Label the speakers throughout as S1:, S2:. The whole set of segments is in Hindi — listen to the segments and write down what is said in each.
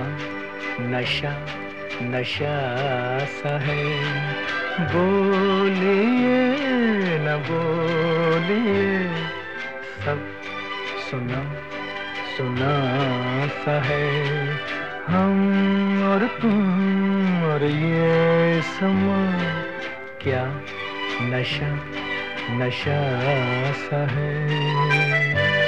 S1: नशा नशा सा है, बोलिए न बोलिए, सब सुना सुना सा है। हम और तुम और ये समा, क्या नशा नशा सा है।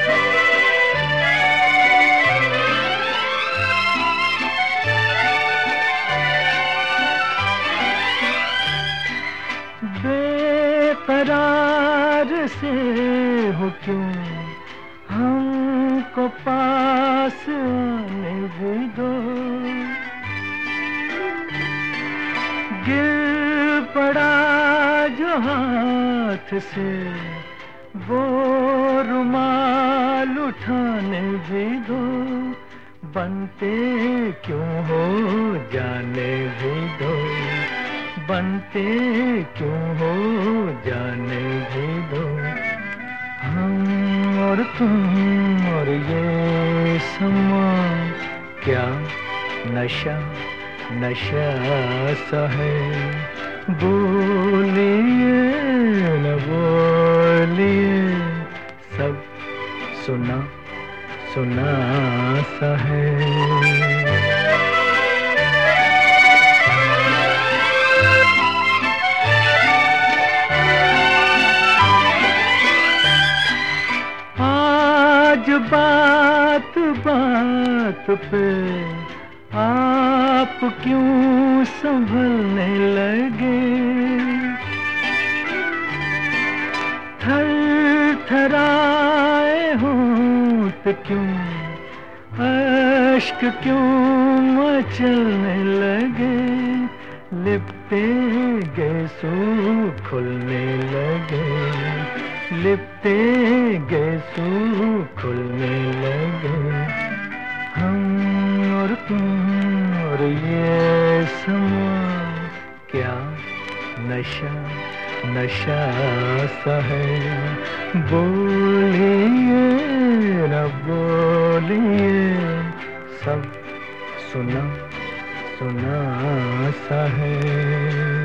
S1: बेकरार से हो क्यों, हमको पास आने भी दो। गिर पड़ा जो हाथ से, वो रुमाल उठाने भी दो। बनते क्यों हो जाने भी दो, बनते क्यों हो जाने भी दो। हम और तुम और ये समा, क्या नशा नशा सा है। बोलिए न बोलिए, सब सुना सुना सा है। आज बात बात पे आप क्यों संभलने लगे। थर थराए होंठ क्यों, अश्क क्यों मचलने लगे। लिपटे गए सो खुलने लगे, लिपटे गए सो खुलने लगे। हम और तुम और ये समा, क्या नशा नशा सा है। बोलिए न बोलिए, सब सुना सुना सा है।